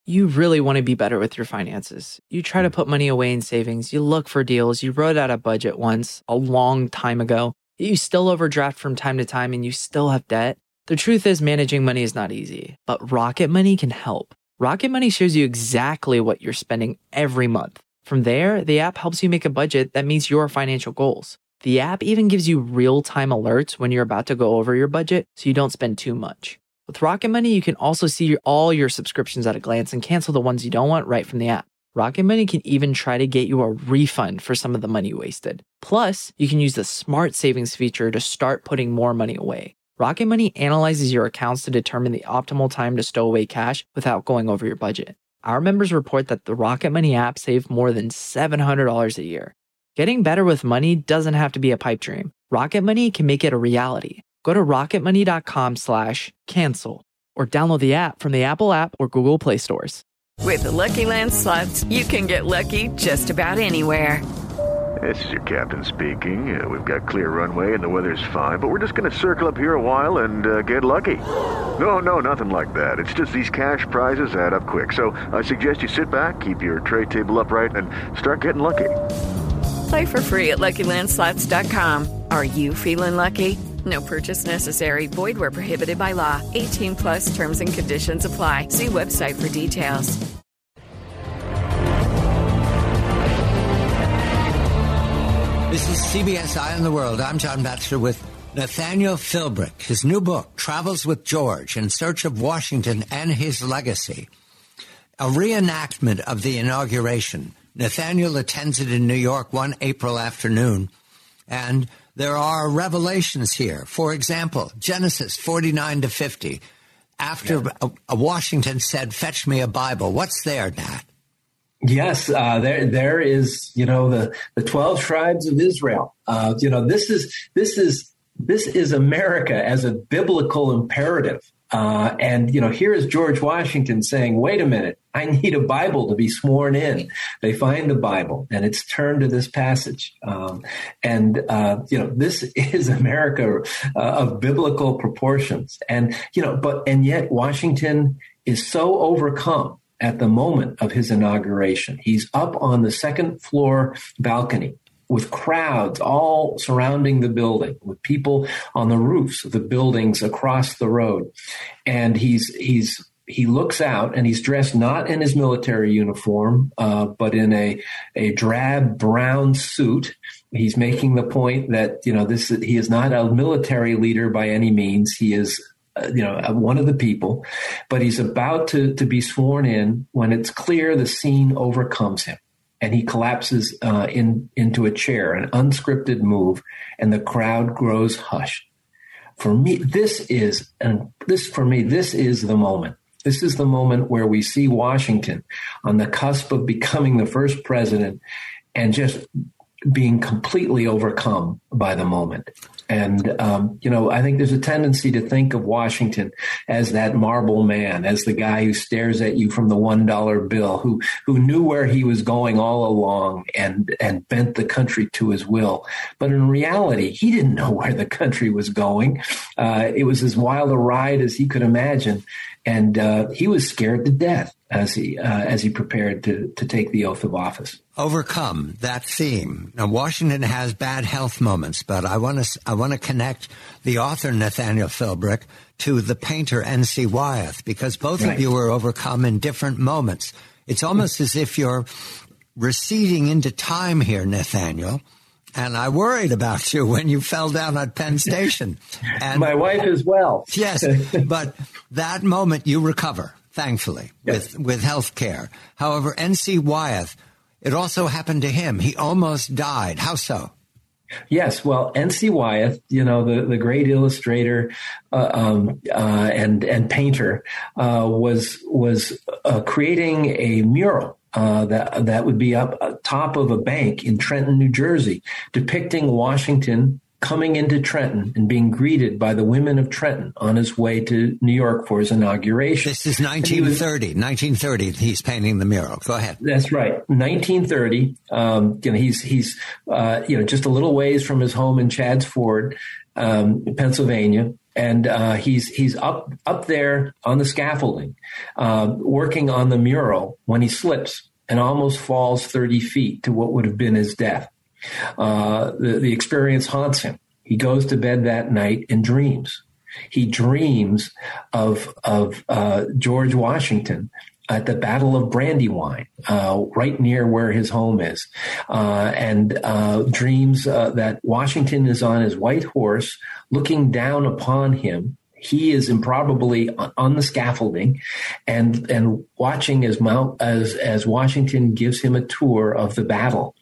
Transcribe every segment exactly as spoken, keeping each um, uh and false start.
You really want to be better with your finances. You try to put money away in savings. You look for deals. You wrote out a budget once a long time ago. You still overdraft from time to time and you still have debt. The truth is managing money is not easy, but Rocket Money can help. Rocket Money shows you exactly what you're spending every month. From there, the app helps you make a budget that meets your financial goals. The app even gives you real-time alerts when you're about to go over your budget so you don't spend too much. With Rocket Money, you can also see all your subscriptions at a glance and cancel the ones you don't want right from the app. Rocket Money can even try to get you a refund for some of the money you wasted. Plus, you can use the Smart Savings feature to start putting more money away. Rocket Money analyzes your accounts to determine the optimal time to stow away cash without going over your budget. Our members report that the Rocket Money app saved more than seven hundred dollars a year. Getting better with money doesn't have to be a pipe dream. Rocket Money can make it a reality. Go to rocketmoney.com slash cancel or download the app from the Apple app or Google Play stores. With the Lucky Land Slots, you can get lucky just about anywhere. This is your captain speaking. Uh, we've got clear runway and the weather's fine, but we're just going to circle up here a while and uh, get lucky. No, no, nothing like that. It's just these cash prizes add up quick. So I suggest you sit back, keep your tray table upright, and start getting lucky. Play for free at lucky land slots dot com. Are you feeling lucky? No purchase necessary. Void where prohibited by law. eighteen plus terms and conditions apply. See website for details. This is C B S Eye on the World. I'm John Batchelor with Nathaniel Philbrick. His new book, Travels with George, In Search of Washington and His Legacy. A reenactment of the inauguration. Nathaniel attends it in New York one April afternoon, and there are revelations here. For example, Genesis forty-nine to fifty. After yeah. a, a Washington said, "Fetch me a Bible." What's there, Nat? Yes, uh, there there is, you know, the, the twelve tribes of Israel. Uh, you know, this is this is this is America as a biblical imperative. Uh, and, you know, here is George Washington saying, wait a minute, I need a Bible to be sworn in. They find the Bible and it's turned to this passage. Um, and, uh, you know, this is America uh, of biblical proportions. And, you know, but and yet Washington is so overcome at the moment of his inauguration. He's up on the second floor balcony with crowds all surrounding the building, with people on the roofs of the buildings across the road. And he's he's he looks out and he's dressed not in his military uniform, uh, but in a, a drab brown suit. He's making the point that, you know, this he is not a military leader by any means. He is Uh, you know, one of the people, but he's about to, to be sworn in when it's clear the scene overcomes him and he collapses uh, in into a chair, an unscripted move, and the crowd grows hushed. For me, this is, and this for me, this is the moment. This is the moment where we see Washington on the cusp of becoming the first president and just being completely overcome by the moment. And, um, you know, I think there's a tendency to think of Washington as that marble man, as the guy who stares at you from the one dollar bill, who who knew where he was going all along and, and bent the country to his will. But in reality, he didn't know where the country was going. Uh, it was as wild a ride as he could imagine. And uh, he was scared to death as he uh, as he prepared to, to take the oath of office. Overcome that theme. Now, Washington has bad health moments, but I want to I want to connect the author Nathaniel Philbrick to the painter N C Wyeth, because both right. of you are overcome in different moments. It's almost as if you're receding into time here, Nathaniel. And I worried about you when you fell down at Penn Station. And my wife as well. Yes, but that moment you recover, thankfully, yes. with, with health care. However, N C Wyeth, it also happened to him. He almost died. How so? Yes, well, N C Wyeth, you know, the, the great illustrator uh, um, uh, and and painter, uh, was was uh, creating a mural Uh, that that would be up top of a bank in Trenton, New Jersey, depicting Washington coming into Trenton and being greeted by the women of Trenton on his way to New York for his inauguration. This is nineteen thirty. Was, nineteen thirty, he's painting the mural. Go ahead. That's right. nineteen thirty. Um, you know, he's he's uh, you know just a little ways from his home in Chadds Ford, um, Pennsylvania. And uh, he's he's up up there on the scaffolding, uh, working on the mural when he slips and almost falls thirty feet to what would have been his death. Uh, the, the experience haunts him. He goes to bed that night and dreams. He dreams of of uh, George Washington at the Battle of Brandywine, uh, right near where his home is, uh, and uh, dreams uh, that Washington is on his white horse looking down upon him. He is improbably on the scaffolding and and watching as Mount, as as Washington gives him a tour of the battle.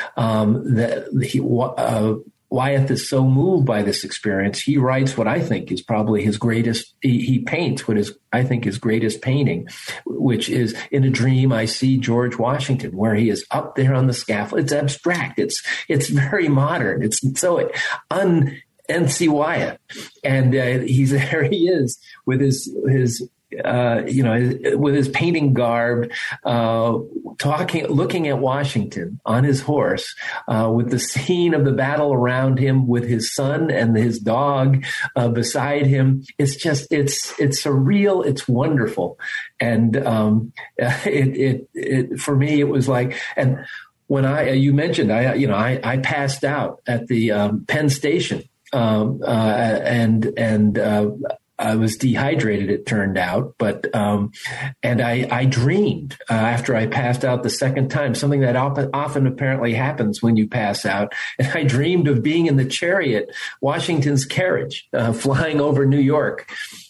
Um, that he uh, Wyeth is so moved by this experience, he writes what I think is probably his greatest, he, he paints what is, I think, his greatest painting, which is In a Dream, I See George Washington, where he is up there on the scaffold. It's abstract. It's, it's very modern. It's so un N C Wyeth. And uh, he's there he is with his, his, Uh, you know, with his painting garb, uh, talking, looking at Washington on his horse, uh, with the scene of the battle around him, with his son and his dog uh, beside him. It's just, it's, it's surreal. It's wonderful. And um, it, it, it, for me, it was like, and when I, you mentioned, I, you know, I, I passed out at the um, Penn Station, um, uh, and, and, uh, I was dehydrated, it turned out, but um, and I, I dreamed uh, after I passed out the second time, something that often, often apparently happens when you pass out. And I dreamed of being in the chariot, Washington's carriage, uh, flying over New York.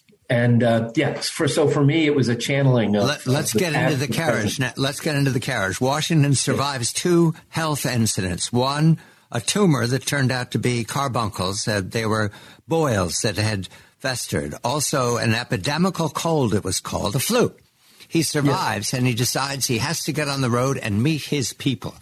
And uh, yeah, for so for me, it was a channeling of. Let, let's of get into the carriage. Now, let's get into the carriage. Washington survives two health incidents. One, a tumor that turned out to be carbuncles. Uh, they were boils that had festered. Also, an epidemical cold, it was called, a flu. He survives, yes. And he decides he has to get on the road and meet his people.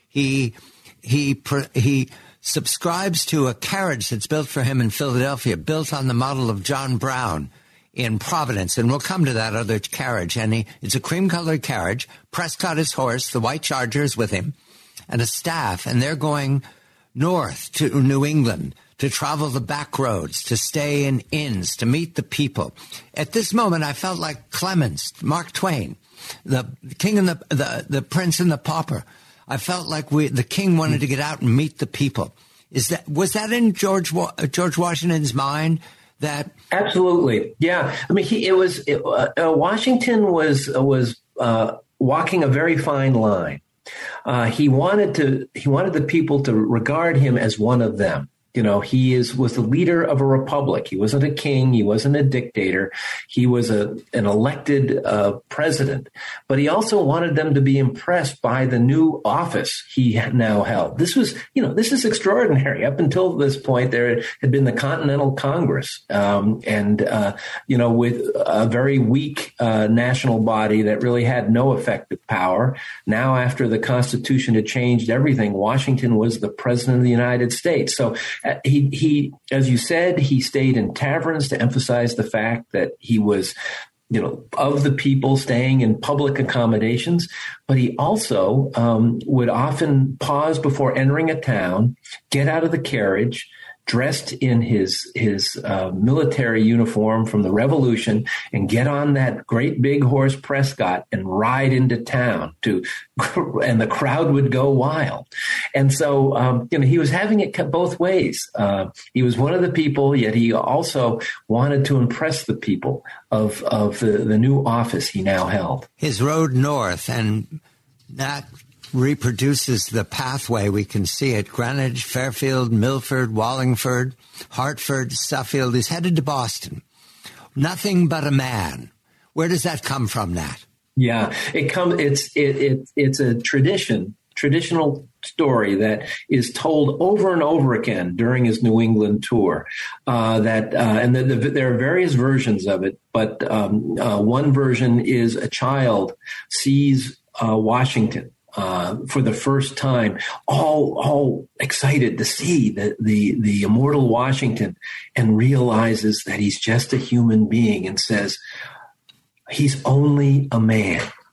He he he subscribes to a carriage that's built for him in Philadelphia, built on the model of John Brown in Providence, and we'll come to that other carriage. And he, it's a cream-colored carriage. Prescott, his horse, the white charger is with him, and a staff, and they're going north to New England, to travel the back roads, to stay in inns, to meet the people. At this moment, I felt like Clemens, Mark Twain, the king and the, the, the prince and the pauper. I felt like we, the king wanted to get out and meet the people. Is that, was that in George, George Washington's mind? That absolutely. Yeah. I mean, he, it was, it, uh, Washington was, was, uh, walking a very fine line. Uh, he wanted to, he wanted the people to regard him as one of them. You know, he is was the leader of a republic. He wasn't a king. He wasn't a dictator. He was a an elected uh, president. But he also wanted them to be impressed by the new office he now held. This was, you know, this is extraordinary. Up until this point, there had been the Continental Congress, um, and uh, you know, with a very weak uh, national body that really had no effective power. Now, after the Constitution had changed everything, Washington was the president of the United States. So. Uh, he, he, as you said, he stayed in taverns to emphasize the fact that he was, you know, of the people, staying in public accommodations. But he also um, would often pause before entering a town, get out of the carriage, dressed in his his uh, military uniform from the Revolution, and get on that great big horse Prescott and ride into town to, and the crowd would go wild. And so, um, you know, he was having it both ways. Uh, he was one of the people, yet he also wanted to impress the people of of the, the new office he now held. His road north, and that reproduces the pathway. We can see it. Greenwich, Fairfield, Milford, Wallingford, Hartford, Suffield. Is headed to Boston. Nothing but a man. Where does that come from, Nat? Yeah, it comes. It's it, it it's a tradition, traditional story that is told over and over again during his New England tour. Uh, that uh, and the, the, there are various versions of it, but um, uh, one version is a child sees uh, Washington Uh, for the first time, all all excited to see the, the the immortal Washington, and realizes that he's just a human being, and says, he's only a man.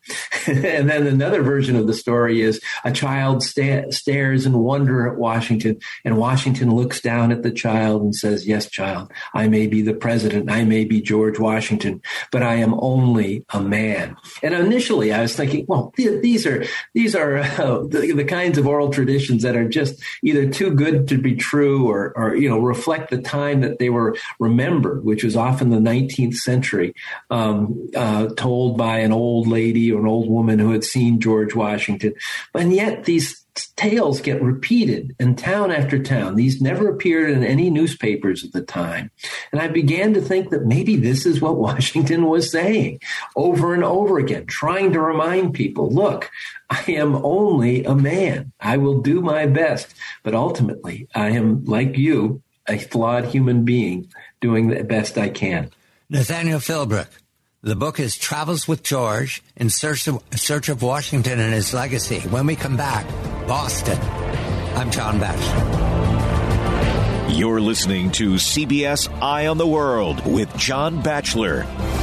And then another version of the story is a child sta- stares in wonder at Washington, and Washington looks down at the child and says, yes, child, I may be the president, I may be George Washington, but I am only a man. And initially I was thinking, well, th- these are these are uh, the, the kinds of oral traditions that are just either too good to be true or, or, you know, reflect the time that they were remembered, which was often the nineteenth century, um, uh, told by an old lady or an old woman who had seen George Washington. And yet these tales get repeated in town after town. These never appeared in any newspapers at the time. And I began to think that maybe this is what Washington was saying over and over again, trying to remind people, look, I am only a man. I will do my best. But ultimately, I am, like you, a flawed human being doing the best I can. Nathaniel Philbrick. The book is Travels with George, in search of, search of Washington and his legacy. When we come back, Boston. I'm John Batchelor. You're listening to C B S Eye on the World with John Batchelor.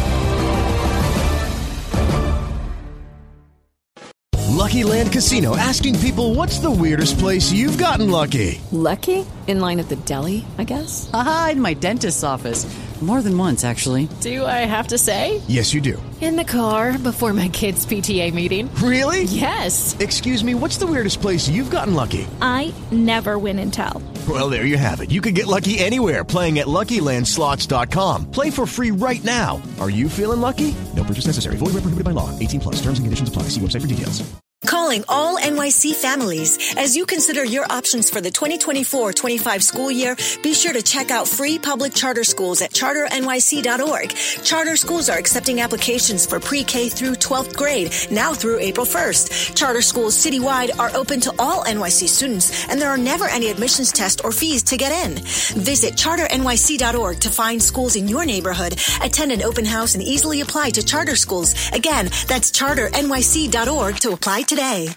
Lucky Land Casino, asking people, what's the weirdest place you've gotten lucky? Lucky? In line at the deli, I guess? Aha, in my dentist's office. More than once, actually. Do I have to say? Yes, you do. In the car before my kids' P T A meeting. Really? Yes. Excuse me, what's the weirdest place you've gotten lucky? I never win and tell. Well, there you have it. You can get lucky anywhere, playing at Lucky Land Slots dot com. Play for free right now. Are you feeling lucky? No purchase necessary. Void where prohibited by law. eighteen plus. Terms and conditions apply. See website for details. Calling all N Y C families. As you consider your options for the twenty twenty-four twenty-five school year, be sure to check out free public charter schools at charter N Y C dot org. Charter schools are accepting applications for pre-K through twelfth grade now through April first. Charter schools citywide are open to all N Y C students, and there are never any admissions tests or fees to get in. Visit charter N Y C dot org to find schools in your neighborhood, attend an open house, and easily apply to charter schools. Again, that's charter N Y C dot org to apply today.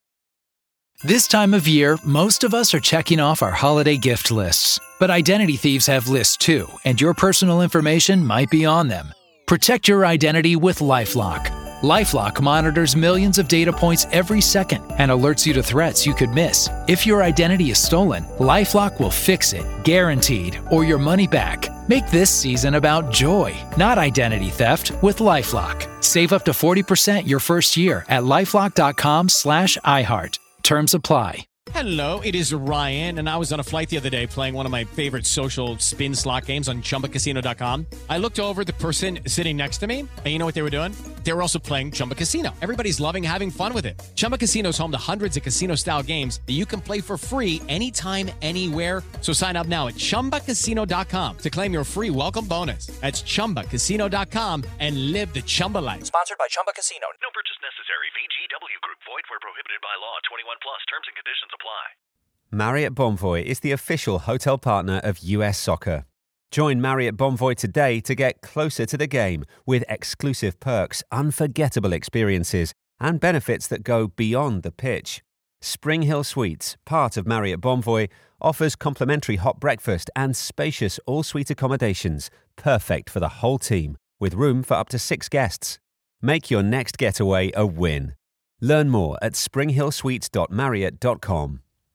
This time of year, most of us are checking off our holiday gift lists. But identity thieves have lists too, and your personal information might be on them. Protect your identity with LifeLock. LifeLock monitors millions of data points every second and alerts you to threats you could miss. If your identity is stolen, LifeLock will fix it, guaranteed, or your money back. Make this season about joy, not identity theft, with LifeLock. Save up to forty percent your first year at LifeLock dot com slash iHeart. Terms apply. Hello, it is Ryan, and I was on a flight the other day playing one of my favorite social spin slot games on Chumba Casino dot com. I looked over at the person sitting next to me, and you know what they were doing? They were also playing Chumba Casino. Everybody's loving having fun with it. Chumba Casino is home to hundreds of casino-style games that you can play for free anytime, anywhere. So sign up now at Chumba Casino dot com to claim your free welcome bonus. That's Chumba Casino dot com and live the Chumba life. Sponsored by Chumba Casino. No purchase necessary. V G W Group. Void where prohibited by law. twenty-one plus. Terms and conditions apply. Marriott Bonvoy is the official hotel partner of U S Soccer. Join Marriott Bonvoy today to get closer to the game with exclusive perks, unforgettable experiences, and benefits that go beyond the pitch. Spring Hill Suites, part of Marriott Bonvoy, offers complimentary hot breakfast and spacious all-suite accommodations, perfect for the whole team, with room for up to six guests. Make your next getaway a win. Learn more at spring hill suites dot marriott dot com.